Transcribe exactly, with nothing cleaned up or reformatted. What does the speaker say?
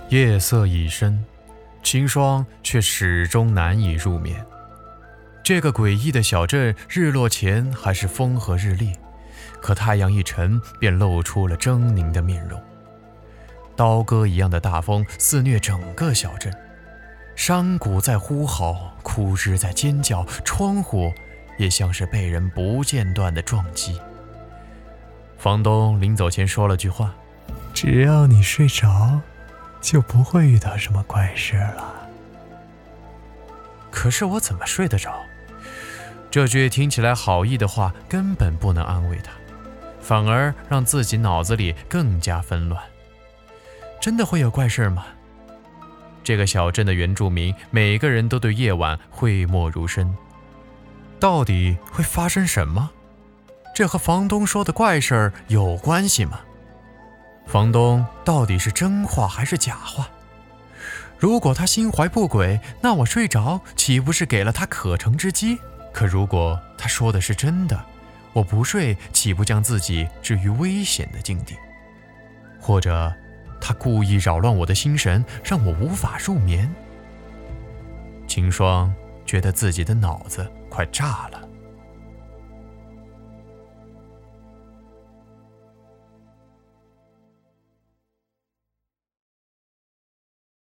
夜色已深，秦霜却始终难以入眠。这个诡异的小镇，日落前还是风和日丽，可太阳一沉便露出了狰狞的面容。刀割一样的大风肆虐整个小镇，山谷在呼嚎，枯枝在尖叫，窗户也像是被人不间断的撞击。房东临走前说了句话： 只要你睡着，就不会遇到什么怪事了。 可是我怎么睡得着？这句听起来好意的话根本不能安慰他，反而让自己脑子里更加纷乱。真的会有怪事吗？这个小镇的原住民每个人都对夜晚讳莫如深，到底会发生什么？这和房东说的怪事儿有关系吗？房东到底是真话还是假话？如果他心怀不轨，那我睡着岂不是给了他可乘之机？可如果他说的是真的，我不睡岂不将自己置于危险的境地？或者他故意扰乱我的心神，让我无法入眠？秦霜觉得自己的脑子快炸了。